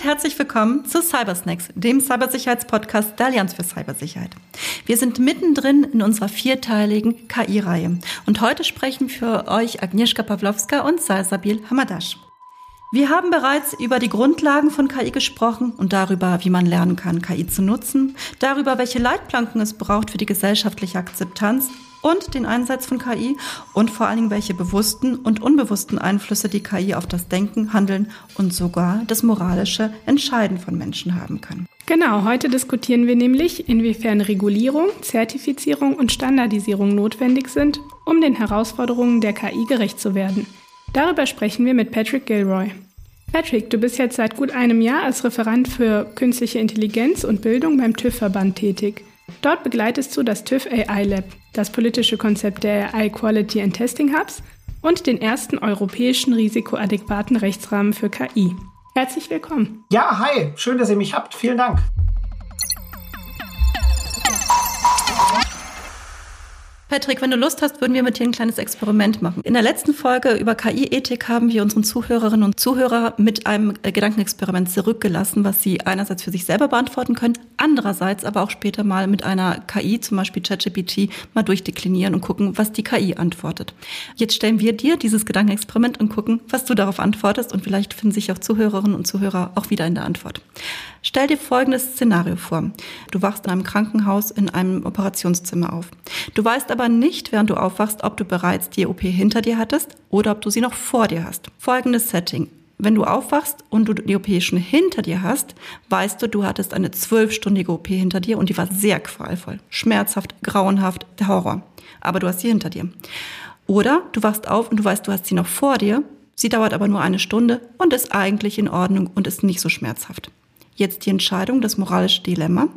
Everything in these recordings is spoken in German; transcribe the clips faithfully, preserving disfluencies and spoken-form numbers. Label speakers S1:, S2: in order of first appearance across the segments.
S1: herzlich willkommen zu Cybersnacks, dem Cybersicherheitspodcast der Allianz für Cybersicherheit. Wir sind mittendrin in unserer vierteiligen K I-Reihe und heute sprechen für euch Agnieszka Pawlowska und Salsabil Hamadash. Wir haben bereits über die Grundlagen von K I gesprochen und darüber, wie man lernen kann, K I zu nutzen, darüber, welche Leitplanken es braucht für die gesellschaftliche Akzeptanz und den Einsatz von K I und vor allen Dingen, welche bewussten und unbewussten Einflüsse die K I auf das Denken, Handeln und sogar das moralische Entscheiden von Menschen haben kann.
S2: Genau, heute diskutieren wir nämlich, inwiefern Regulierung, Zertifizierung und Standardisierung notwendig sind, um den Herausforderungen der K I gerecht zu werden. Darüber sprechen wir mit Patrick Gilroy. Patrick, du bist jetzt seit gut einem Jahr als Referent für künstliche Intelligenz und Bildung beim TÜV-Verband tätig. Dort begleitest du das TÜV A I Lab, das politische Konzept der A I Quality and Testing Hubs und den ersten europäischen risikoadäquaten Rechtsrahmen für K I. Herzlich willkommen.
S3: Ja, hi, schön, dass ihr mich habt. Vielen Dank.
S1: Patrick, wenn du Lust hast, würden wir mit dir ein kleines Experiment machen. In der letzten Folge über K I-Ethik haben wir unseren Zuhörerinnen und Zuhörer mit einem Gedankenexperiment zurückgelassen, was sie einerseits für sich selber beantworten können, andererseits aber auch später mal mit einer K I, zum Beispiel ChatGPT, mal durchdeklinieren und gucken, was die K I antwortet. Jetzt stellen wir dir dieses Gedankenexperiment und gucken, was du darauf antwortest und vielleicht finden sich auch Zuhörerinnen und Zuhörer auch wieder in der Antwort. Stell dir folgendes Szenario vor. Du wachst in einem Krankenhaus in einem Operationszimmer auf. Du weißt aber nicht, während du aufwachst, ob du bereits die O P hinter dir hattest oder ob du sie noch vor dir hast. Folgendes Setting. Wenn du aufwachst und du die O P schon hinter dir hast, weißt du, du hattest eine zwölfstündige O P hinter dir und die war sehr qualvoll, schmerzhaft, grauenhaft, der Horror. Aber du hast sie hinter dir. Oder du wachst auf und du weißt, du hast sie noch vor dir, sie dauert aber nur eine Stunde und ist eigentlich in Ordnung und ist nicht so schmerzhaft. Jetzt die Entscheidung, das moralische Dilemma.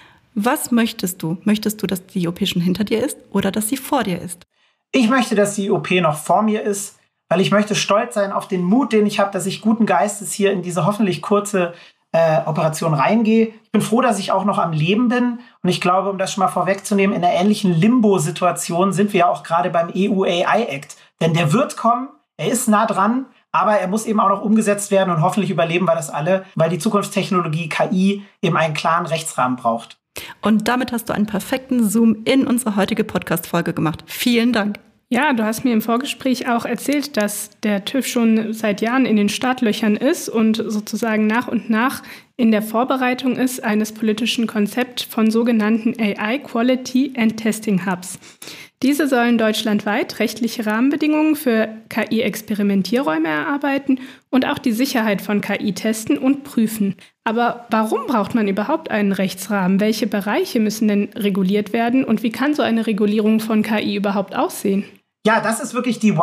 S1: Was möchtest du? Möchtest du, dass die O P schon hinter dir ist oder dass sie vor dir ist?
S3: Ich möchte, dass die O P noch vor mir ist, weil ich möchte stolz sein auf den Mut, den ich habe, dass ich guten Geistes hier in diese hoffentlich kurze äh, Operation reingehe. Ich bin froh, dass ich auch noch am Leben bin. Und ich glaube, um das schon mal vorwegzunehmen, in einer ähnlichen Limbo-Situation sind wir ja auch gerade beim E U A I Act. Denn der wird kommen, er ist nah dran, aber er muss eben auch noch umgesetzt werden und hoffentlich überleben wir das alle, weil die Zukunftstechnologie K I eben einen klaren Rechtsrahmen braucht.
S1: Und damit hast du einen perfekten Zoom in unsere heutige Podcast-Folge gemacht. Vielen Dank.
S2: Ja, du hast mir im Vorgespräch auch erzählt, dass der TÜV schon seit Jahren in den Startlöchern ist und sozusagen nach und nach in der Vorbereitung ist eines politischen Konzepts von sogenannten A I Quality and Testing Hubs. Diese sollen deutschlandweit rechtliche Rahmenbedingungen für K I-Experimentierräume erarbeiten und auch die Sicherheit von K I testen und prüfen. Aber warum braucht man überhaupt einen Rechtsrahmen? Welche Bereiche müssen denn reguliert werden und wie kann so eine Regulierung von K I überhaupt aussehen?
S3: Ja, das ist wirklich die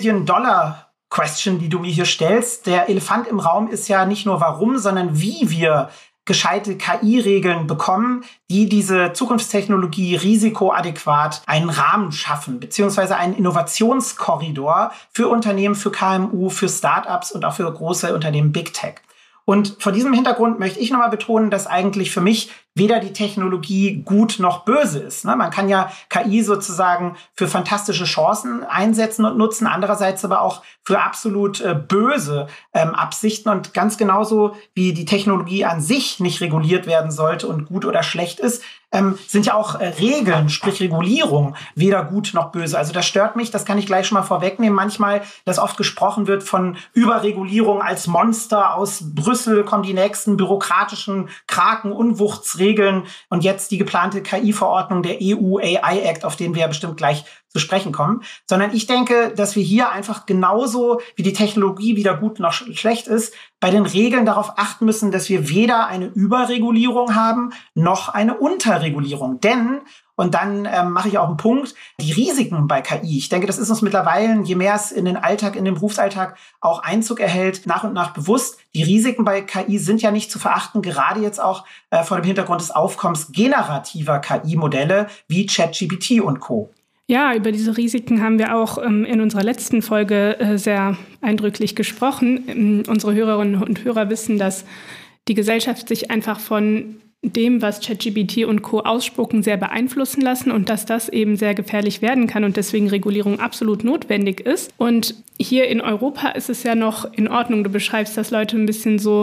S3: One-Million-Dollar-Question, die du mir hier stellst. Der Elefant im Raum ist ja nicht nur warum, sondern wie wir gescheite K I-Regeln bekommen, die diese Zukunftstechnologie risikoadäquat einen Rahmen schaffen, beziehungsweise einen Innovationskorridor für Unternehmen, für K M U, für Startups und auch für große Unternehmen Big Tech. Und vor diesem Hintergrund möchte ich nochmal betonen, dass eigentlich für mich weder die Technologie gut noch böse ist. Man kann ja K I sozusagen für fantastische Chancen einsetzen und nutzen, andererseits aber auch für absolut äh, böse ähm, Absichten. Und ganz genauso wie die Technologie an sich nicht reguliert werden sollte und gut oder schlecht ist, ähm, sind ja auch äh, Regeln, sprich Regulierung, weder gut noch böse. Also das stört mich, das kann ich gleich schon mal vorwegnehmen. Manchmal, dass oft gesprochen wird von Überregulierung als Monster. Aus Brüssel kommen die nächsten bürokratischen Kraken, Unwuchtsregeln und jetzt die geplante K I-Verordnung der E U A I Act, auf den wir ja bestimmt gleich zu sprechen kommen, sondern ich denke, dass wir hier einfach genauso, wie die Technologie weder gut noch schlecht ist, bei den Regeln darauf achten müssen, dass wir weder eine Überregulierung haben, noch eine Unterregulierung. Denn, und dann ähm, mache ich auch einen Punkt, die Risiken bei K I, ich denke, das ist uns mittlerweile, je mehr es in den Alltag, in den Berufsalltag auch Einzug erhält, nach und nach bewusst. Die Risiken bei K I sind ja nicht zu verachten, gerade jetzt auch äh, vor dem Hintergrund des Aufkommens generativer K I-Modelle wie ChatGPT und Co.
S2: Ja, über diese Risiken haben wir auch ähm, in unserer letzten Folge äh, sehr eindrücklich gesprochen. Ähm, unsere Hörerinnen und Hörer wissen, dass die Gesellschaft sich einfach von dem, was ChatGPT und Co. ausspucken, sehr beeinflussen lassen und dass das eben sehr gefährlich werden kann und deswegen Regulierung absolut notwendig ist. Und hier in Europa ist es ja noch in Ordnung. Du beschreibst das Leute ein bisschen so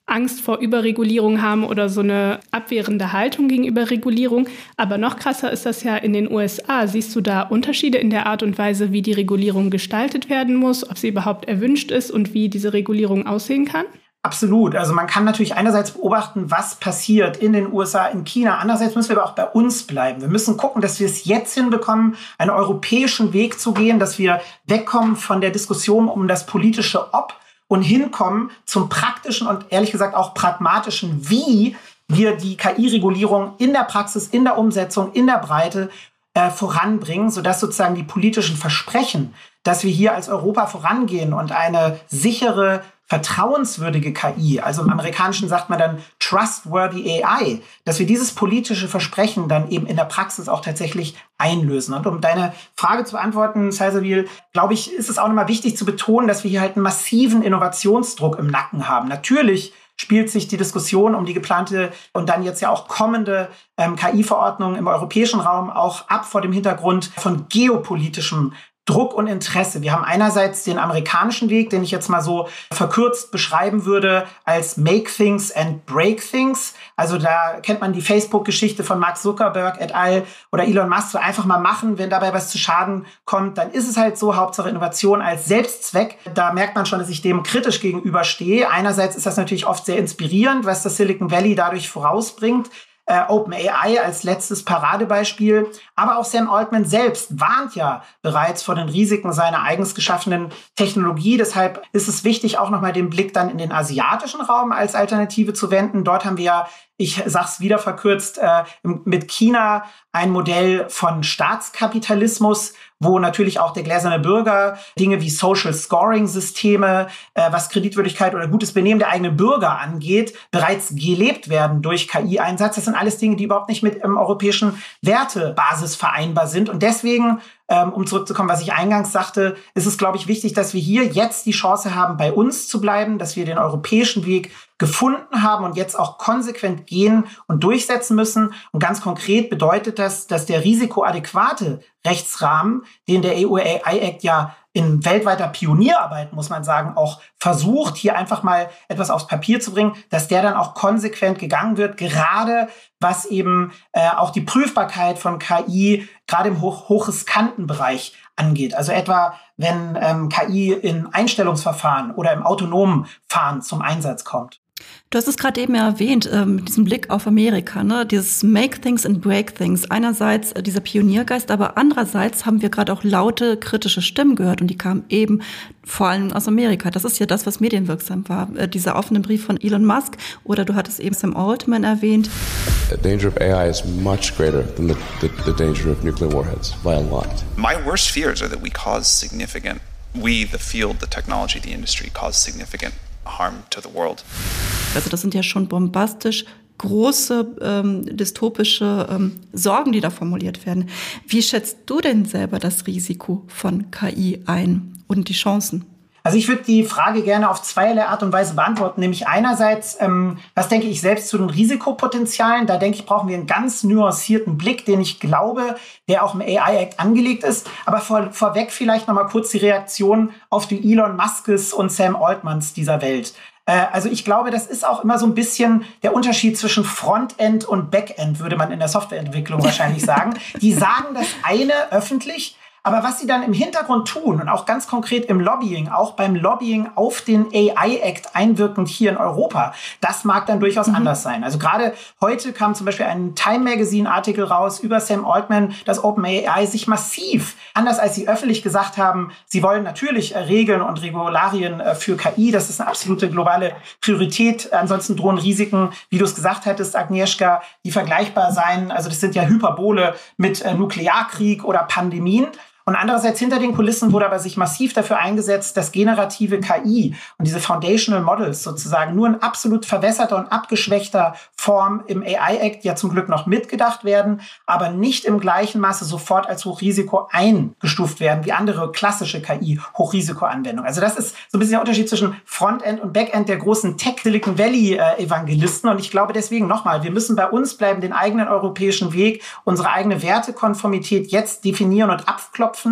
S2: Angst vor Überregulierung haben oder so eine abwehrende Haltung gegenüber Regulierung. Aber noch krasser ist das ja in den U S A. Siehst du da Unterschiede in der Art und Weise, wie die Regulierung gestaltet werden muss, ob sie überhaupt erwünscht ist und wie diese Regulierung aussehen kann?
S3: Absolut. Also man kann natürlich einerseits beobachten, was passiert in den U S A, in China. Andererseits müssen wir aber auch bei uns bleiben. Wir müssen gucken, dass wir es jetzt hinbekommen, einen europäischen Weg zu gehen, dass wir wegkommen von der Diskussion um das politische Ob und hinkommen zum praktischen und ehrlich gesagt auch pragmatischen, wie wir die K I-Regulierung in der Praxis, in der Umsetzung, in der Breite äh, voranbringen, sodass sozusagen die politischen Versprechen, dass wir hier als Europa vorangehen und eine sichere, vertrauenswürdige K I, also im Amerikanischen sagt man dann trustworthy A I, dass wir dieses politische Versprechen dann eben in der Praxis auch tatsächlich einlösen. Und um deine Frage zu beantworten, Salsabil, glaube ich, ist es auch nochmal wichtig zu betonen, dass wir hier halt einen massiven Innovationsdruck im Nacken haben. Natürlich spielt sich die Diskussion um die geplante und dann jetzt ja auch kommende ähm, K I-Verordnung im europäischen Raum auch ab vor dem Hintergrund von geopolitischem Druck und Interesse. Wir haben einerseits den amerikanischen Weg, den ich jetzt mal so verkürzt beschreiben würde als Make Things and Break Things. Also da kennt man die Facebook-Geschichte von Mark Zuckerberg et al. Oder Elon Musk, so einfach mal machen, wenn dabei was zu Schaden kommt, dann ist es halt so, Hauptsache Innovation als Selbstzweck. Da merkt man schon, dass ich dem kritisch gegenüberstehe. Einerseits ist das natürlich oft sehr inspirierend, was das Silicon Valley dadurch vorausbringt. Äh, OpenAI als letztes Paradebeispiel. Aber auch Sam Altman selbst warnt ja bereits vor den Risiken seiner eigens geschaffenen Technologie. Deshalb ist es wichtig, auch nochmal den Blick dann in den asiatischen Raum als Alternative zu wenden. Dort haben wir ja, ich sag's wieder verkürzt, äh, mit China ein Modell von Staatskapitalismus, wo natürlich auch der gläserne Bürger Dinge wie Social Scoring-Systeme, äh, was Kreditwürdigkeit oder gutes Benehmen der eigenen Bürger angeht, bereits gelebt werden durch K I-Einsatz. Das sind alles Dinge, die überhaupt nicht mit ähm, europäischen Wertebasis vereinbar sind. Und deswegen, ähm, um zurückzukommen, was ich eingangs sagte, ist es, glaube ich, wichtig, dass wir hier jetzt die Chance haben, bei uns zu bleiben, dass wir den europäischen Weg gefunden haben und jetzt auch konsequent gehen und durchsetzen müssen. Und ganz konkret bedeutet das, dass der risikoadäquate Rechtsrahmen, den der E U A I-Act ja in weltweiter Pionierarbeit, muss man sagen, auch versucht, hier einfach mal etwas aufs Papier zu bringen, dass der dann auch konsequent gegangen wird, gerade was eben äh, auch die Prüfbarkeit von K I gerade im hoch, hochriskanten Bereich angeht. Also etwa, wenn ähm, K I in Einstellungsverfahren oder im autonomen Fahren zum Einsatz kommt.
S1: Du hast es gerade eben ja erwähnt, äh, mit diesem Blick auf Amerika, ne? Dieses Make Things and Break Things. Einerseits äh, dieser Pioniergeist, aber andererseits haben wir gerade auch laute, kritische Stimmen gehört und die kamen eben vor allem aus Amerika. Das ist ja das, was medienwirksam war. Äh, dieser offene Brief von Elon Musk oder du hattest eben Sam Altman erwähnt.
S4: The danger of A I is much greater than the, the, the danger of nuclear warheads, by a lot.
S5: My worst fears are that we cause significant, we, the field, the technology, the industry, cause significant harm to the world.
S1: Also das sind ja schon bombastisch große ähm, dystopische ähm, Sorgen, die da formuliert werden. Wie schätzt du denn selber das Risiko von K I ein und die Chancen?
S3: Also ich würde die Frage gerne auf zweierlei Art und Weise beantworten. Nämlich einerseits, ähm, was denke ich selbst zu den Risikopotenzialen? Da denke ich, brauchen wir einen ganz nuancierten Blick, den ich glaube, der auch im A I-Act angelegt ist. Aber vor, vorweg vielleicht noch mal kurz die Reaktion auf die Elon Muskes und Sam Altmans dieser Welt. Äh, also ich glaube, das ist auch immer so ein bisschen der Unterschied zwischen Frontend und Backend, würde man in der Softwareentwicklung wahrscheinlich sagen. Die sagen das eine öffentlich, aber was sie dann im Hintergrund tun und auch ganz konkret im Lobbying, auch beim Lobbying auf den A I-Act einwirkend hier in Europa, das mag dann durchaus mhm. anders sein. Also gerade heute kam zum Beispiel ein Time Magazine-Artikel raus über Sam Altman, dass OpenAI sich massiv, anders als sie öffentlich gesagt haben, sie wollen natürlich Regeln und Regularien für K I, das ist eine absolute globale Priorität. Ansonsten drohen Risiken, wie du es gesagt hattest, Agnieszka, die vergleichbar sein. Also das sind ja Hyperbole mit Nuklearkrieg oder Pandemien. Und andererseits hinter den Kulissen wurde aber sich massiv dafür eingesetzt, dass generative K I und diese Foundational Models sozusagen nur in absolut verwässerter und abgeschwächter Form im A I-Act ja zum Glück noch mitgedacht werden, aber nicht im gleichen Maße sofort als Hochrisiko eingestuft werden wie andere klassische K I-Hochrisikoanwendungen. Also das ist so ein bisschen der Unterschied zwischen Frontend und Backend der großen Tech-Silicon Valley-Evangelisten. Und ich glaube deswegen nochmal, wir müssen bei uns bleiben, den eigenen europäischen Weg, unsere eigene Wertekonformität jetzt definieren und abklopfen.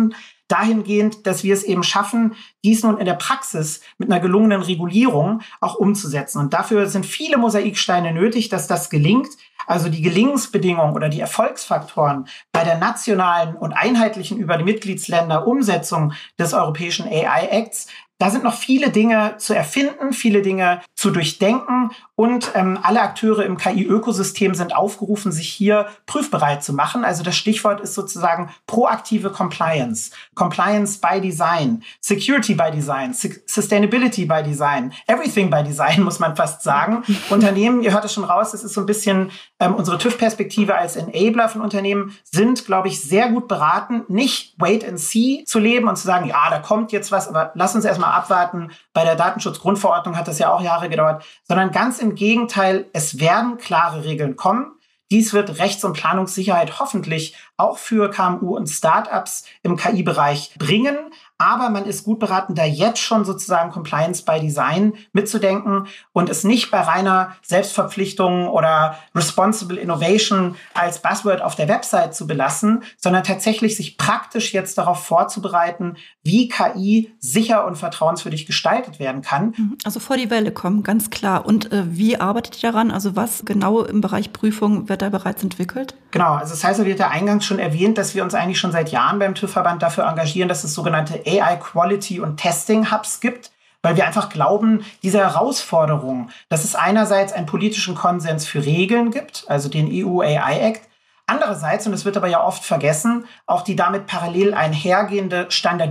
S3: dahingehend, dass wir es eben schaffen, dies nun in der Praxis mit einer gelungenen Regulierung auch umzusetzen. Und dafür sind viele Mosaiksteine nötig, dass das gelingt. Also die Gelingensbedingungen oder die Erfolgsfaktoren bei der nationalen und einheitlichen über die Mitgliedsländer Umsetzung des Europäischen A I-Acts, da sind noch viele Dinge zu erfinden, viele Dinge zu durchdenken und ähm, alle Akteure im K I-Ökosystem sind aufgerufen, sich hier prüfbereit zu machen. Also das Stichwort ist sozusagen proaktive Compliance, Compliance by Design, Security by Design, Sustainability by Design, Everything by Design, muss man fast sagen. Unternehmen, ihr hört es schon raus, das ist so ein bisschen ähm, unsere TÜV-Perspektive als Enabler von Unternehmen, sind, glaube ich, sehr gut beraten, nicht wait and see zu leben und zu sagen, ja, da kommt jetzt was, aber lass uns erstmal abwarten. Bei der Datenschutzgrundverordnung hat das ja auch Jahre gedauert, sondern ganz im Gegenteil, es werden klare Regeln kommen. Dies wird Rechts- und Planungssicherheit hoffentlich auch für K M U und Startups im K I-Bereich bringen. Aber man ist gut beraten, da jetzt schon sozusagen Compliance by Design mitzudenken und es nicht bei reiner Selbstverpflichtung oder Responsible Innovation als Buzzword auf der Website zu belassen, sondern tatsächlich sich praktisch jetzt darauf vorzubereiten, wie K I sicher und vertrauenswürdig gestaltet werden kann.
S1: Also vor die Welle kommen, ganz klar. Und äh, wie arbeitet ihr daran? Also was genau im Bereich Prüfung wird da bereits entwickelt?
S3: Genau, also das heißt, wird ja eingangs schon erwähnt, dass wir uns eigentlich schon seit Jahren beim TÜV-Verband dafür engagieren, dass es sogenannte A I Quality und Testing Hubs gibt, weil wir einfach glauben, diese Herausforderung, dass es einerseits einen politischen Konsens für Regeln gibt, also den E U A I Act, andererseits, und das wird aber ja oft vergessen, auch die damit parallel einhergehende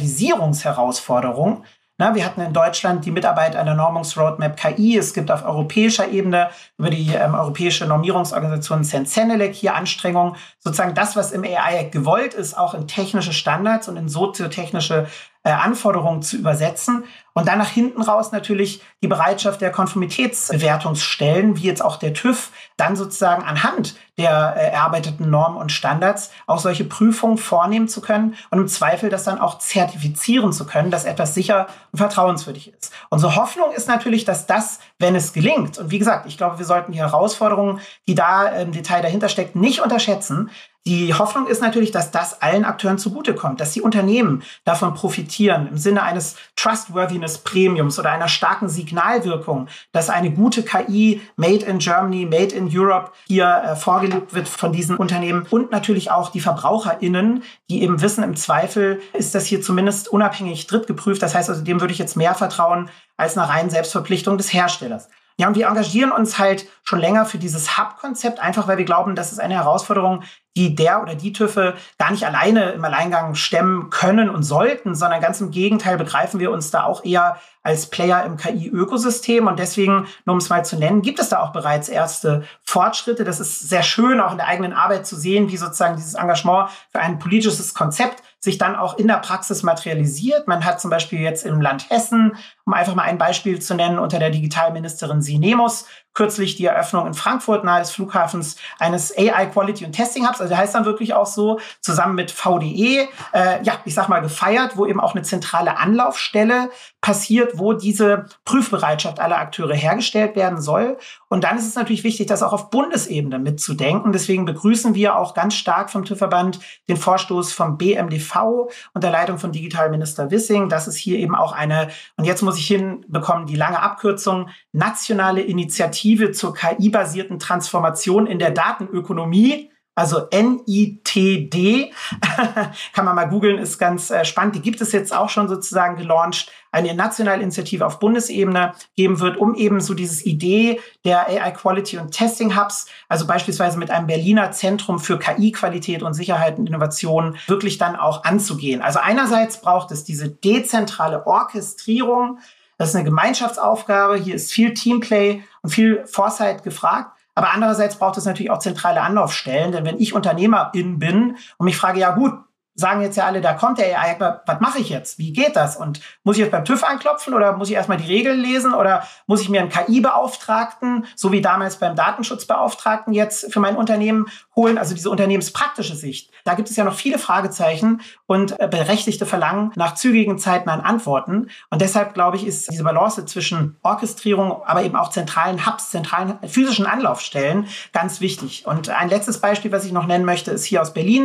S3: Standardisierungsherausforderung. Na, wir hatten in Deutschland die Mitarbeit an der Normungsroadmap K I. Es gibt auf europäischer Ebene über die ähm, europäische Normierungsorganisation CEN-CENELEC hier Anstrengungen, sozusagen das, was im A I Act gewollt ist, auch in technische Standards und in soziotechnische äh, Anforderungen zu übersetzen. Und dann nach hinten raus natürlich die Bereitschaft der Konformitätsbewertungsstellen, wie jetzt auch der TÜV, dann sozusagen anhand der äh, erarbeiteten Normen und Standards auch solche Prüfungen vornehmen zu können und im Zweifel das dann auch zertifizieren zu können, dass etwas sicher und vertrauenswürdig ist. Unsere Hoffnung ist natürlich, dass das, wenn es gelingt, und wie gesagt, ich glaube, wir sollten die Herausforderungen, die da im Detail dahinter steckt, nicht unterschätzen. Die Hoffnung ist natürlich, dass das allen Akteuren zugutekommt, dass die Unternehmen davon profitieren im Sinne eines Trustworthiness-Premiums oder einer starken Signalwirkung, dass eine gute K I made in Germany, made in Europe hier äh, vorgelegt wird von diesen Unternehmen und natürlich auch die VerbraucherInnen, die eben wissen, im Zweifel ist das hier zumindest unabhängig drittgeprüft. Das heißt also, dem würde ich jetzt mehr vertrauen als einer reinen Selbstverpflichtung des Herstellers. Ja, und wir engagieren uns halt schon länger für dieses Hub-Konzept, einfach weil wir glauben, das ist eine Herausforderung, die der oder die TÜVe gar nicht alleine im Alleingang stemmen können und sollten, sondern ganz im Gegenteil begreifen wir uns da auch eher als Player im K I-Ökosystem. Und deswegen, nur um es mal zu nennen, gibt es da auch bereits erste Fortschritte. Das ist sehr schön, auch in der eigenen Arbeit zu sehen, wie sozusagen dieses Engagement für ein politisches Konzept sich dann auch in der Praxis materialisiert. Man hat zum Beispiel jetzt im Land Hessen, um einfach mal ein Beispiel zu nennen, unter der Digitalministerin Sinemus kürzlich die Eröffnung in Frankfurt nahe des Flughafens eines A I Quality und Testing Hubs, also der heißt dann wirklich auch so, zusammen mit V D E, äh, ja, ich sag mal gefeiert, wo eben auch eine zentrale Anlaufstelle passiert, wo diese Prüfbereitschaft aller Akteure hergestellt werden soll. Und dann ist es natürlich wichtig, das auch auf Bundesebene mitzudenken. Deswegen begrüßen wir auch ganz stark vom TÜV-Verband den Vorstoß vom B M D V unter Leitung von Digitalminister Wissing. Das ist hier eben auch eine, und jetzt muss ich hinbekommen, die lange Abkürzung, nationale Initiative zur K I-basierten Transformation in der Datenökonomie. Also N I T D, kann man mal googeln, ist ganz äh, spannend. Die gibt es jetzt auch schon sozusagen gelauncht. Eine nationale Initiative auf Bundesebene geben wird, um eben so dieses Idee der A I Quality und Testing Hubs, also beispielsweise mit einem Berliner Zentrum für K I-Qualität und Sicherheit und Innovation, wirklich dann auch anzugehen. Also einerseits braucht es diese dezentrale Orchestrierung. Das ist eine Gemeinschaftsaufgabe. Hier ist viel Teamplay und viel Foresight gefragt. Aber andererseits braucht es natürlich auch zentrale Anlaufstellen, denn wenn ich Unternehmerin bin und mich frage, ja gut, sagen jetzt ja alle, da kommt der A I, was mache ich jetzt? Wie geht das? Und muss ich jetzt beim TÜV anklopfen oder muss ich erstmal die Regeln lesen oder muss ich mir einen K I-Beauftragten, so wie damals beim Datenschutzbeauftragten jetzt für mein Unternehmen holen? Also diese unternehmenspraktische Sicht. Da gibt es ja noch viele Fragezeichen und berechtigte Verlangen nach zügigen, zeitnahen Antworten. Und deshalb, glaube ich, ist diese Balance zwischen Orchestrierung, aber eben auch zentralen Hubs, zentralen physischen Anlaufstellen ganz wichtig. Und ein letztes Beispiel, was ich noch nennen möchte, ist hier aus Berlin.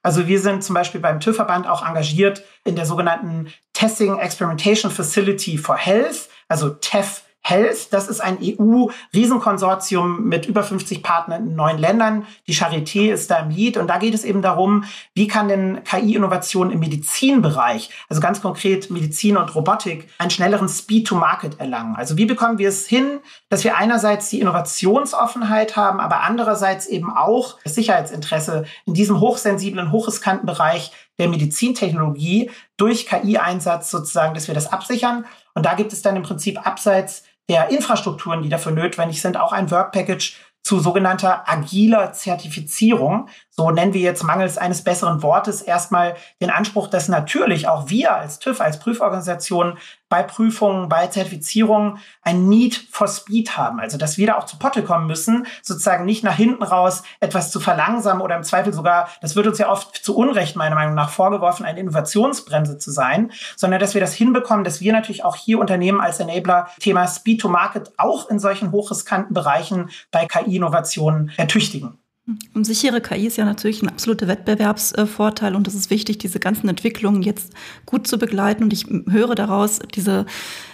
S3: Also wir sind zum Beispiel beim TÜV-Verband auch engagiert in der sogenannten Testing Experimentation Facility for Health, also T E F Health. Das ist ein E U-Riesenkonsortium mit über fünfzig Partnern in neun Ländern. Die Charité ist da im Lead. Und da geht es eben darum, wie kann denn K I-Innovation im Medizinbereich, also ganz konkret Medizin und Robotik, einen schnelleren Speed to Market erlangen. Also wie bekommen wir es hin, dass wir einerseits die Innovationsoffenheit haben, aber andererseits eben auch das Sicherheitsinteresse in diesem hochsensiblen, hochriskanten Bereich der Medizintechnologie durch K I-Einsatz sozusagen, dass wir das absichern. Und da gibt es dann im Prinzip abseits der Infrastrukturen, die dafür notwendig sind, auch ein Work Package zu sogenannter agiler Zertifizierung. So nennen wir jetzt mangels eines besseren Wortes erstmal den Anspruch, dass natürlich auch wir als TÜV, als Prüforganisation bei Prüfungen, bei Zertifizierungen ein Need for Speed haben. Also dass wir da auch zu Potte kommen müssen, sozusagen nicht nach hinten raus etwas zu verlangsamen oder im Zweifel sogar, das wird uns ja oft zu Unrecht meiner Meinung nach vorgeworfen, eine Innovationsbremse zu sein, sondern dass wir das hinbekommen, dass wir natürlich auch hier Unternehmen als Enabler Thema Speed to Market auch in solchen hochriskanten Bereichen bei K I-Innovationen ertüchtigen.
S1: Und sichere K I ist ja natürlich ein absoluter Wettbewerbsvorteil und es ist wichtig, diese ganzen Entwicklungen jetzt gut zu begleiten. Und ich höre daraus diese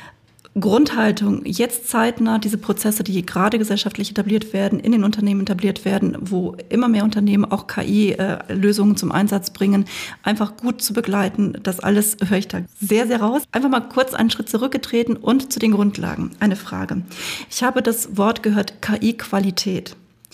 S1: Grundhaltung, jetzt zeitnah diese Prozesse, die gerade gesellschaftlich etabliert werden, in den Unternehmen etabliert werden, wo immer mehr Unternehmen auch K I-Lösungen zum Einsatz bringen, einfach gut zu begleiten. Das alles höre ich da sehr, sehr raus. Einfach mal kurz einen Schritt zurückgetreten und zu den Grundlagen. Eine Frage. Ich habe das Wort gehört, K I-Qualität.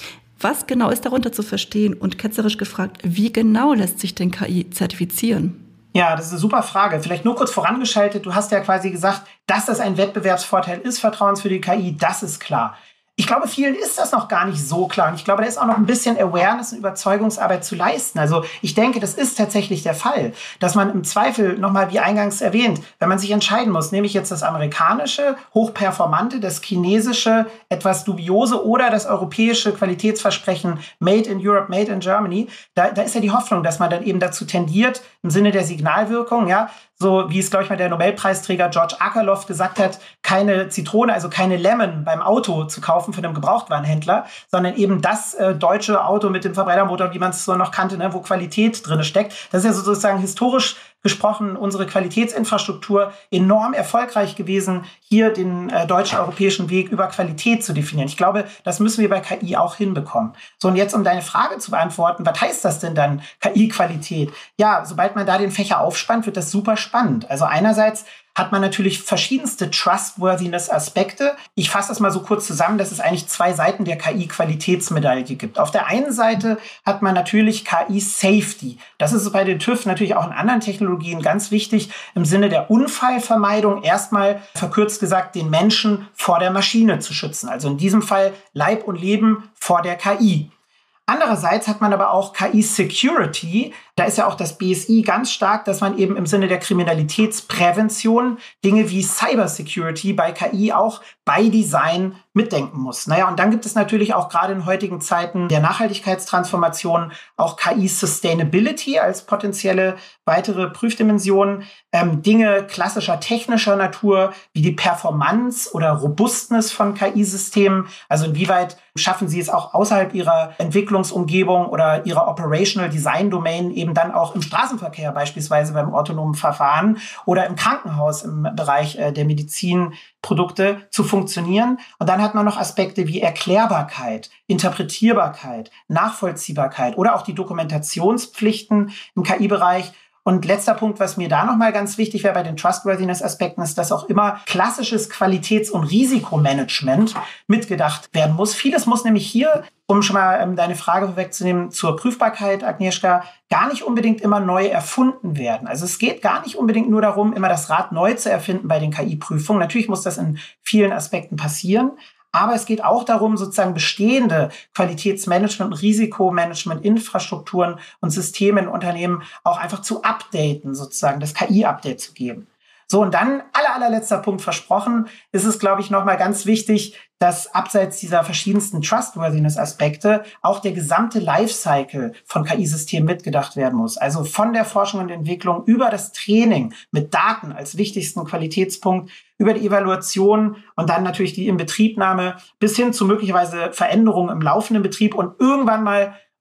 S1: Was genau ist darunter zu verstehen? Und ketzerisch gefragt, wie genau lässt sich denn K I zertifizieren?
S3: Ja, das ist eine super Frage. Vielleicht nur kurz vorangeschaltet. Du hast ja quasi gesagt, dass das ein Wettbewerbsvorteil ist, vertrauenswürdige K I, das ist klar. Ich glaube, vielen ist das noch gar nicht so klar. Und ich glaube, da ist auch noch ein bisschen Awareness und Überzeugungsarbeit zu leisten. Also ich denke, das ist tatsächlich der Fall, dass man im Zweifel, nochmal wie eingangs erwähnt, wenn man sich entscheiden muss, nehme ich jetzt das amerikanische, hochperformante, das chinesische, etwas dubiose oder das europäische Qualitätsversprechen Made in Europe, Made in Germany, da, da ist ja die Hoffnung, dass man dann eben dazu tendiert, im Sinne der Signalwirkung, ja, so wie es, glaube ich, mal der Nobelpreisträger George Akerlof gesagt hat, keine Zitrone, also keine Lemon beim Auto zu kaufen von einem Gebrauchtwarenhändler, sondern eben das äh, deutsche Auto mit dem Verbrennermotor, wie man es so noch kannte, ne, wo Qualität drin steckt. Das ist ja sozusagen historisch gesprochen unsere Qualitätsinfrastruktur enorm erfolgreich gewesen, hier den äh, deutsch-europäischen Weg über Qualität zu definieren. Ich glaube, das müssen wir bei K I auch hinbekommen. So, und jetzt, um deine Frage zu beantworten, was heißt das denn dann, K I-Qualität? Ja, sobald man da den Fächer aufspannt, wird das super spannend. Also einerseits hat man natürlich verschiedenste Trustworthiness-Aspekte. Ich fasse das mal so kurz zusammen, dass es eigentlich zwei Seiten der K I-Qualitätsmedaille gibt. Auf der einen Seite hat man natürlich K I-Safety. Das ist bei den TÜV natürlich auch in anderen Technologien ganz wichtig, im Sinne der Unfallvermeidung erstmal verkürzt gesagt, den Menschen vor der Maschine zu schützen. Also in diesem Fall Leib und Leben vor der K I. Andererseits hat man aber auch K I-Security. Da ist ja auch das B S I ganz stark, dass man eben im Sinne der Kriminalitätsprävention Dinge wie Cybersecurity bei K I auch bei Design mitdenken muss. Naja, und dann gibt es natürlich auch gerade in heutigen Zeiten der Nachhaltigkeitstransformation auch K I-Sustainability als potenzielle weitere Prüfdimension. Ähm, Dinge klassischer technischer Natur wie die Performance oder Robustness von K I-Systemen. Also inwieweit schaffen sie es auch außerhalb ihrer Entwicklungsumgebung oder ihrer Operational Design Domain eben dann auch im Straßenverkehr beispielsweise beim autonomen Verfahren oder im Krankenhaus im Bereich äh, der Medizinprodukte zu funktionieren. Und dann hat man noch Aspekte wie Erklärbarkeit, Interpretierbarkeit, Nachvollziehbarkeit oder auch die Dokumentationspflichten im K I-Bereich. Und letzter Punkt, was mir da nochmal ganz wichtig wäre bei den Trustworthiness-Aspekten, ist, dass auch immer klassisches Qualitäts- und Risikomanagement mitgedacht werden muss. Vieles muss nämlich hier, um schon mal ähm, deine Frage vorwegzunehmen, zur Prüfbarkeit, Agnieszka, gar nicht unbedingt immer neu erfunden werden. Also es geht gar nicht unbedingt nur darum, immer das Rad neu zu erfinden bei den K I-Prüfungen. Natürlich muss das in vielen Aspekten passieren. Aber es geht auch darum, sozusagen bestehende Qualitätsmanagement- und Risikomanagement-Infrastrukturen und Systeme in Unternehmen auch einfach zu updaten, sozusagen das K I-Update zu geben. So, und dann, aller, allerletzter Punkt versprochen, ist es, glaube ich, nochmal ganz wichtig, dass abseits dieser verschiedensten Trustworthiness-Aspekte auch der gesamte Lifecycle von K I-Systemen mitgedacht werden muss. Also von der Forschung und Entwicklung über das Training mit Daten als wichtigsten Qualitätspunkt, über die Evaluation und dann natürlich die Inbetriebnahme bis hin zu möglicherweise Veränderungen im laufenden Betrieb und irgendwann mal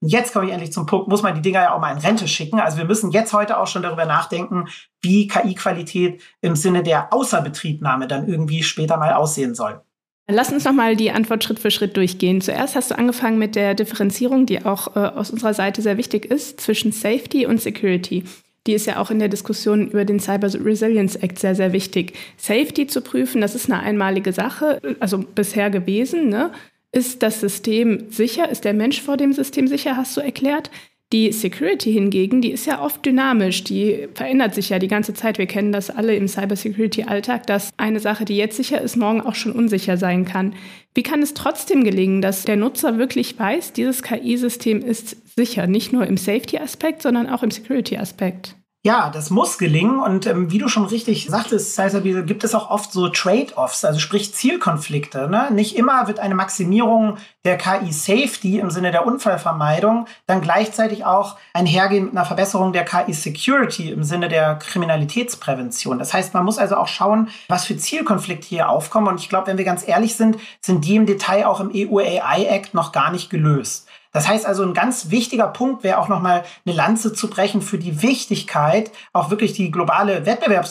S3: Und jetzt komme ich endlich zum Punkt, muss man die Dinger ja auch mal in Rente schicken. Also wir müssen jetzt heute auch schon darüber nachdenken, wie K I-Qualität im Sinne der Außerbetriebnahme dann irgendwie später mal aussehen soll.
S2: Lass uns nochmal die Antwort Schritt für Schritt durchgehen. Zuerst hast du angefangen mit der Differenzierung, die auch äh, aus unserer Seite sehr wichtig ist, zwischen Safety und Security. Die ist ja auch in der Diskussion über den Cyber Resilience Act sehr, sehr wichtig. Safety zu prüfen, das ist eine einmalige Sache, also bisher gewesen, ne? Ist das System sicher? Ist der Mensch vor dem System sicher, hast du erklärt? Die Security hingegen, die ist ja oft dynamisch, die verändert sich ja die ganze Zeit. Wir kennen das alle im Cybersecurity-Alltag, dass eine Sache, die jetzt sicher ist, morgen auch schon unsicher sein kann. Wie kann es trotzdem gelingen, dass der Nutzer wirklich weiß, dieses K I-System ist sicher, nicht nur im Safety-Aspekt, sondern auch im Security-Aspekt?
S3: Ja, das muss gelingen und ähm, wie du schon richtig sagtest, Salsabil, gibt es auch oft so Trade-offs, also sprich Zielkonflikte. Ne? Nicht immer wird eine Maximierung der K I-Safety im Sinne der Unfallvermeidung dann gleichzeitig auch einhergehen mit einer Verbesserung der K I-Security im Sinne der Kriminalitätsprävention. Das heißt, man muss also auch schauen, was für Zielkonflikte hier aufkommen. Und ich glaube, wenn wir ganz ehrlich sind, sind die im Detail auch im E U A I-Act noch gar nicht gelöst. Das heißt also, ein ganz wichtiger Punkt wäre auch nochmal eine Lanze zu brechen für die Wichtigkeit, auch wirklich die globale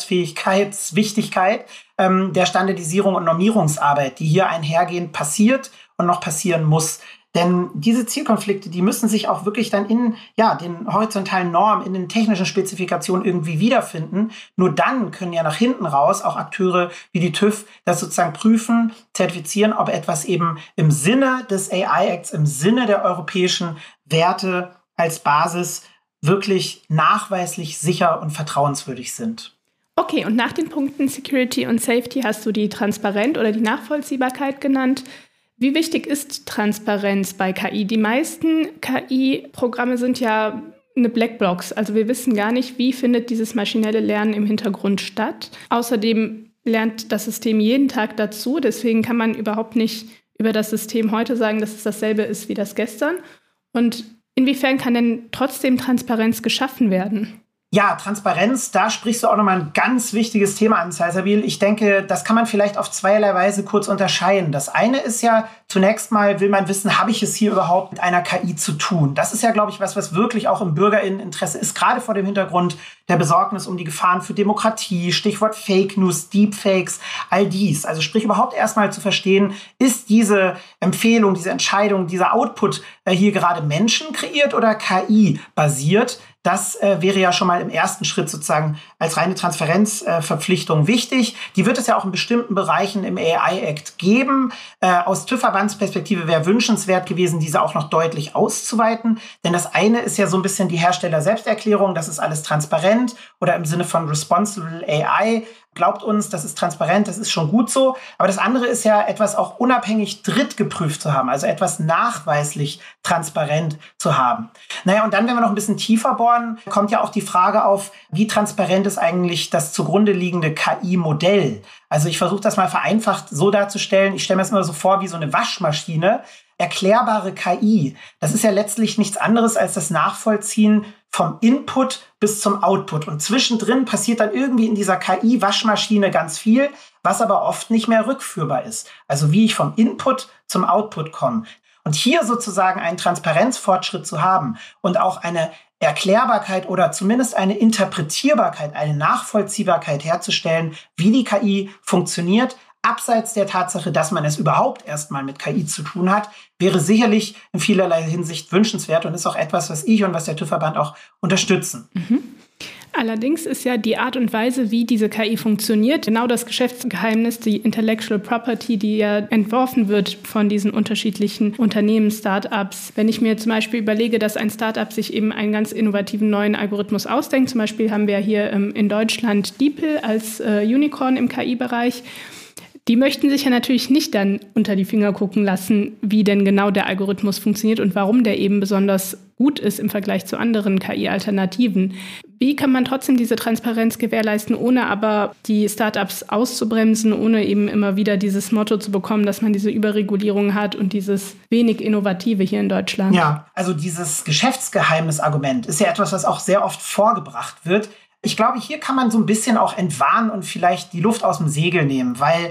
S3: Wettbewerbsfähigkeitswichtigkeit ähm, der Standardisierung und Normierungsarbeit, die hier einhergehend passiert und noch passieren muss. Denn diese Zielkonflikte, die müssen sich auch wirklich dann in ja, den horizontalen Normen, in den technischen Spezifikationen irgendwie wiederfinden. Nur dann können ja nach hinten raus auch Akteure wie die TÜV das sozusagen prüfen, zertifizieren, ob etwas eben im Sinne des A I-Acts, im Sinne der europäischen Werte als Basis wirklich nachweislich sicher und vertrauenswürdig sind.
S2: Okay, und nach den Punkten Security und Safety hast du die Transparenz oder die Nachvollziehbarkeit genannt. Wie wichtig ist Transparenz bei K I? Die meisten K I-Programme sind ja eine Blackbox. Also wir wissen gar nicht, wie findet dieses maschinelle Lernen im Hintergrund statt. Außerdem lernt das System jeden Tag dazu. Deswegen kann man überhaupt nicht über das System heute sagen, dass es dasselbe ist wie das gestern. Und inwiefern kann denn trotzdem Transparenz geschaffen werden?
S3: Ja, Transparenz, da sprichst du auch nochmal ein ganz wichtiges Thema an, Salsabil. Ich denke, das kann man vielleicht auf zweierlei Weise kurz unterscheiden. Das eine ist ja, zunächst mal will man wissen, habe ich es hier überhaupt mit einer K I zu tun? Das ist ja, glaube ich, was, was wirklich auch im BürgerInneninteresse ist, gerade vor dem Hintergrund der Besorgnis um die Gefahren für Demokratie, Stichwort Fake News, Deepfakes, all dies. Also sprich überhaupt erstmal zu verstehen, ist diese Empfehlung, diese Entscheidung, dieser Output äh, hier gerade Menschen kreiert oder K I-basiert? Das äh, wäre ja schon mal im ersten Schritt sozusagen als reine Transparenzverpflichtung äh, wichtig. Die wird es ja auch in bestimmten Bereichen im A I-Act geben. Äh, aus TÜV-Verbandsperspektive wäre wünschenswert gewesen, diese auch noch deutlich auszuweiten. Denn das eine ist ja so ein bisschen die Hersteller-Selbsterklärung, das ist alles transparent oder im Sinne von Responsible A I. Glaubt uns, das ist transparent, das ist schon gut so. Aber das andere ist ja, etwas auch unabhängig drittgeprüft zu haben, also etwas nachweislich transparent zu haben. Naja, und dann, wenn wir noch ein bisschen tiefer bohren, kommt ja auch die Frage auf, wie transparent ist eigentlich das zugrunde liegende K I-Modell? Also ich versuche das mal vereinfacht so darzustellen. Ich stelle mir das immer so vor wie so eine Waschmaschine. Erklärbare K I, das ist ja letztlich nichts anderes als das Nachvollziehen vom Input bis zum Output. Und zwischendrin passiert dann irgendwie in dieser K I-Waschmaschine ganz viel, was aber oft nicht mehr rückführbar ist. Also wie ich vom Input zum Output komme. Und hier sozusagen einen Transparenzfortschritt zu haben und auch eine Erklärbarkeit oder zumindest eine Interpretierbarkeit, eine Nachvollziehbarkeit herzustellen, wie die K I funktioniert, abseits der Tatsache, dass man es überhaupt erstmal mit K I zu tun hat, wäre sicherlich in vielerlei Hinsicht wünschenswert und ist auch etwas, was ich und was der TÜV-Verband auch unterstützen.
S2: Mhm. Allerdings ist ja die Art und Weise, wie diese K I funktioniert, genau das Geschäftsgeheimnis, die Intellectual Property, die ja entworfen wird von diesen unterschiedlichen Unternehmen, Startups. Wenn ich mir zum Beispiel überlege, dass ein Startup sich eben einen ganz innovativen neuen Algorithmus ausdenkt, zum Beispiel haben wir hier ähm, in Deutschland DeepL als äh, Unicorn im K I-Bereich. Die möchten sich ja natürlich nicht dann unter die Finger gucken lassen, wie denn genau der Algorithmus funktioniert und warum der eben besonders gut ist im Vergleich zu anderen K I-Alternativen. Wie kann man trotzdem diese Transparenz gewährleisten, ohne aber die Startups auszubremsen, ohne eben immer wieder dieses Motto zu bekommen, dass man diese Überregulierung hat und dieses wenig Innovative hier in Deutschland?
S3: Ja, also dieses Geschäftsgeheimnis-Argument ist ja etwas, was auch sehr oft vorgebracht wird. Ich glaube, hier kann man so ein bisschen auch entwarnen und vielleicht die Luft aus dem Segel nehmen, weil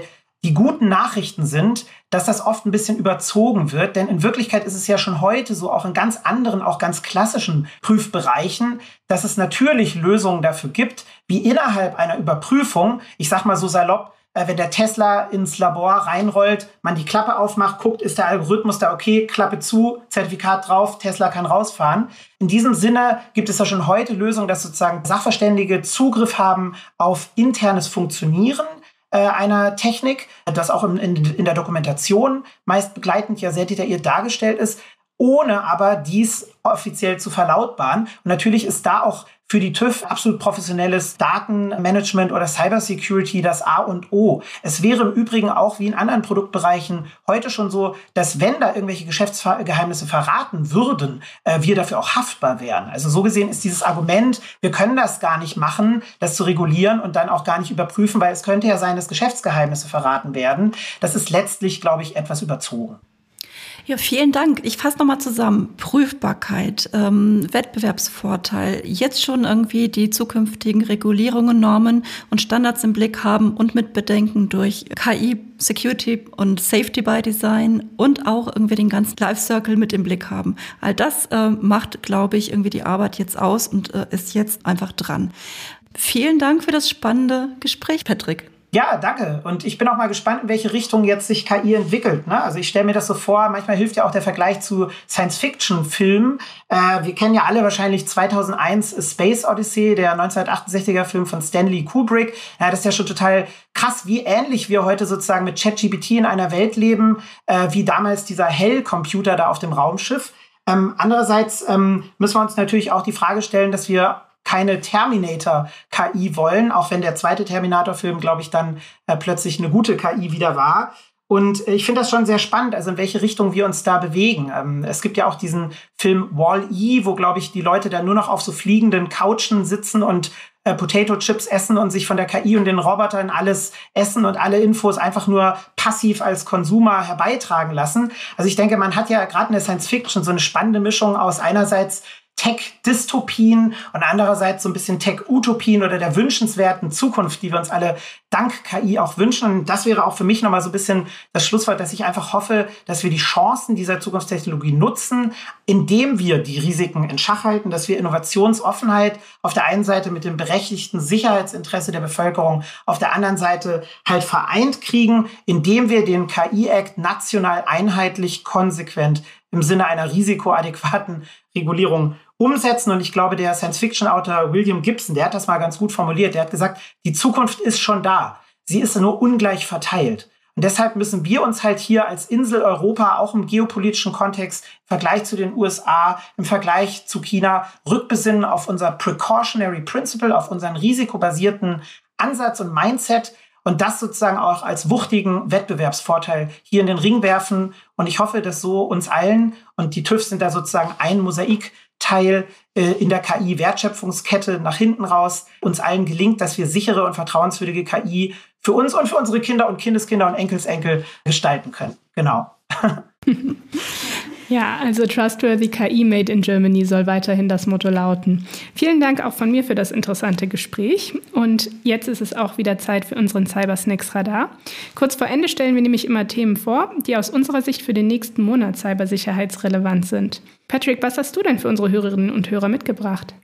S3: Die guten Nachrichten sind, dass das oft ein bisschen überzogen wird, denn in Wirklichkeit ist es ja schon heute so, auch in ganz anderen, auch ganz klassischen Prüfbereichen, dass es natürlich Lösungen dafür gibt, wie innerhalb einer Überprüfung, ich sag mal so salopp, wenn der Tesla ins Labor reinrollt, man die Klappe aufmacht, guckt, ist der Algorithmus da okay, Klappe zu, Zertifikat drauf, Tesla kann rausfahren. In diesem Sinne gibt es ja schon heute Lösungen, dass sozusagen Sachverständige Zugriff haben auf internes Funktionieren einer Technik, das auch in, in, in der Dokumentation meist begleitend ja sehr detailliert dargestellt ist, ohne aber dies offiziell zu verlautbaren. Und natürlich ist da auch für die TÜV absolut professionelles Datenmanagement oder Cybersecurity das A und O. Es wäre im Übrigen auch wie in anderen Produktbereichen heute schon so, dass wenn da irgendwelche Geschäftsgeheimnisse verraten würden, äh, wir dafür auch haftbar wären. Also so gesehen ist dieses Argument, wir können das gar nicht machen, das zu regulieren und dann auch gar nicht überprüfen, weil es könnte ja sein, dass Geschäftsgeheimnisse verraten werden. Das ist letztlich, glaube ich, etwas überzogen.
S1: Ja, vielen Dank. Ich fasse nochmal zusammen. Prüfbarkeit, ähm, Wettbewerbsvorteil, jetzt schon irgendwie die zukünftigen Regulierungen, Normen und Standards im Blick haben und mit Bedenken durch K I, Security und Safety by Design und auch irgendwie den ganzen Lifecycle mit im Blick haben. All das äh, macht, glaube ich, irgendwie die Arbeit jetzt aus und äh, ist jetzt einfach dran. Vielen Dank für das spannende Gespräch, Patrick.
S3: Ja, danke. Und ich bin auch mal gespannt, in welche Richtung jetzt sich K I entwickelt. Ne? Also ich stelle mir das so vor, manchmal hilft ja auch der Vergleich zu Science-Fiction-Filmen. Äh, wir kennen ja alle wahrscheinlich zweitausendeins Space Odyssey, der neunzehnhundertachtundsechziger Film von Stanley Kubrick. Ja, das ist ja schon total krass, wie ähnlich wir heute sozusagen mit ChatGPT in einer Welt leben, äh, wie damals dieser Hell-Computer da auf dem Raumschiff. Ähm, andererseits ähm, müssen wir uns natürlich auch die Frage stellen, dass wir keine Terminator-K I wollen, auch wenn der zweite Terminator-Film, glaube ich, dann äh, plötzlich eine gute K I wieder war. Und äh, ich finde das schon sehr spannend, also in welche Richtung wir uns da bewegen. Ähm, es gibt ja auch diesen Film Wall-E, wo, glaube ich, die Leute dann nur noch auf so fliegenden Couchen sitzen und äh, Potato-Chips essen und sich von der K I und den Robotern alles essen und alle Infos einfach nur passiv als Konsumer herbeitragen lassen. Also ich denke, man hat ja gerade in der Science-Fiction so eine spannende Mischung aus einerseits Tech-Dystopien und andererseits so ein bisschen Tech-Utopien oder der wünschenswerten Zukunft, die wir uns alle dank K I auch wünschen. Und das wäre auch für mich nochmal so ein bisschen das Schlusswort, dass ich einfach hoffe, dass wir die Chancen dieser Zukunftstechnologie nutzen, indem wir die Risiken in Schach halten, dass wir Innovationsoffenheit auf der einen Seite mit dem berechtigten Sicherheitsinteresse der Bevölkerung auf der anderen Seite halt vereint kriegen, indem wir den K I-Act national einheitlich, konsequent im Sinne einer risikoadäquaten Regulierung umsetzen. Und ich glaube, der Science-Fiction-Autor William Gibson, der hat das mal ganz gut formuliert. Der hat gesagt, die Zukunft ist schon da. Sie ist nur ungleich verteilt. Und deshalb müssen wir uns halt hier als Insel Europa auch im geopolitischen Kontext im Vergleich zu den U S A, im Vergleich zu China rückbesinnen auf unser Precautionary Principle, auf unseren risikobasierten Ansatz und Mindset und das sozusagen auch als wuchtigen Wettbewerbsvorteil hier in den Ring werfen. Und ich hoffe, dass so uns allen, und die TÜV sind da sozusagen ein Mosaikteil äh, in der K I-Wertschöpfungskette nach hinten raus, uns allen gelingt, dass wir sichere und vertrauenswürdige K I für uns und für unsere Kinder und Kindeskinder und Enkelsenkel gestalten können. Genau.
S2: Ja, also Trustworthy K I Made in Germany soll weiterhin das Motto lauten. Vielen Dank auch von mir für das interessante Gespräch. Und jetzt ist es auch wieder Zeit für unseren Cybersnacks Radar. Kurz vor Ende stellen wir nämlich immer Themen vor, die aus unserer Sicht für den nächsten Monat cybersicherheitsrelevant sind. Patrick, was hast du denn für unsere Hörerinnen und Hörer mitgebracht?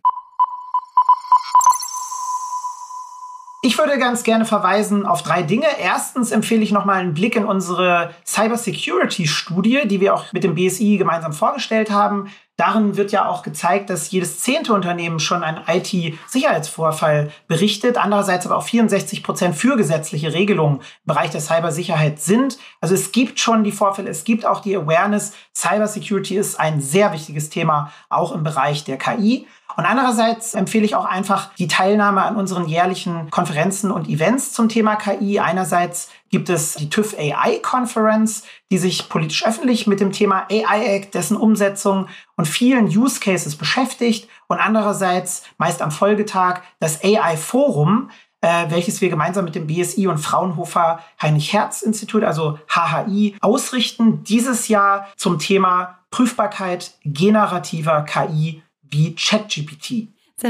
S3: Ich würde ganz gerne verweisen auf drei Dinge. Erstens empfehle ich nochmal einen Blick in unsere Cybersecurity-Studie, die wir auch mit dem B S I gemeinsam vorgestellt haben. Darin wird ja auch gezeigt, dass jedes zehnte Unternehmen schon einen I T-Sicherheitsvorfall berichtet. Andererseits aber auch vierundsechzig Prozent für gesetzliche Regelungen im Bereich der Cybersicherheit sind. Also es gibt schon die Vorfälle, es gibt auch die Awareness. Cybersecurity ist ein sehr wichtiges Thema, auch im Bereich der K I. Und andererseits empfehle ich auch einfach die Teilnahme an unseren jährlichen Konferenzen und Events zum Thema K I. Einerseits gibt es die TÜV A I-Conference, die sich politisch öffentlich mit dem Thema A I-Act, dessen Umsetzung und vielen Use Cases beschäftigt. Und andererseits, meist am Folgetag, das A I-Forum, äh, welches wir gemeinsam mit dem B S I und Fraunhofer Heinrich-Hertz-Institut, also H H I, ausrichten. Dieses Jahr zum Thema Prüfbarkeit generativer K I wie ChatGPT.
S1: Sehr schön.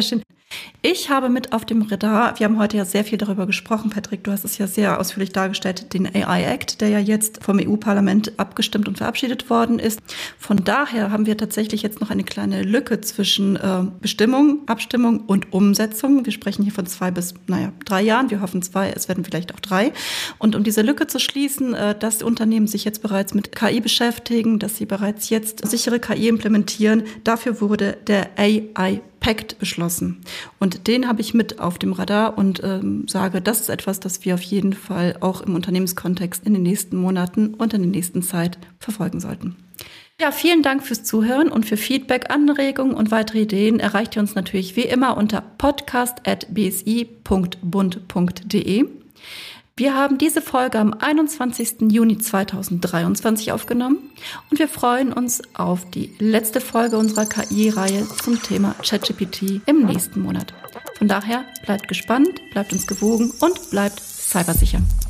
S1: Ich habe mit auf dem Radar, wir haben heute ja sehr viel darüber gesprochen, Patrick, du hast es ja sehr ausführlich dargestellt, den A I Act, der ja jetzt vom E U-Parlament abgestimmt und verabschiedet worden ist. Von daher haben wir tatsächlich jetzt noch eine kleine Lücke zwischen äh, Bestimmung, Abstimmung und Umsetzung. Wir sprechen hier von zwei bis, naja, drei Jahren. Wir hoffen zwei, es werden vielleicht auch drei. Und um diese Lücke zu schließen, äh, dass Unternehmen sich jetzt bereits mit K I beschäftigen, dass sie bereits jetzt sichere K I implementieren, dafür wurde der A I Pact beschlossen. Und den habe ich mit auf dem Radar und ähm, sage, das ist etwas, das wir auf jeden Fall auch im Unternehmenskontext in den nächsten Monaten und in der nächsten Zeit verfolgen sollten. Ja, vielen Dank fürs Zuhören und für Feedback, Anregungen und weitere Ideen erreicht ihr uns natürlich wie immer unter podcast at b s i punkt bund punkt d e. Wir haben diese Folge am einundzwanzigsten Juni zweitausenddreiundzwanzig aufgenommen und wir freuen uns auf die letzte Folge unserer K I-Reihe zum Thema ChatGPT im nächsten Monat. Von daher bleibt gespannt, bleibt uns gewogen und bleibt cybersicher.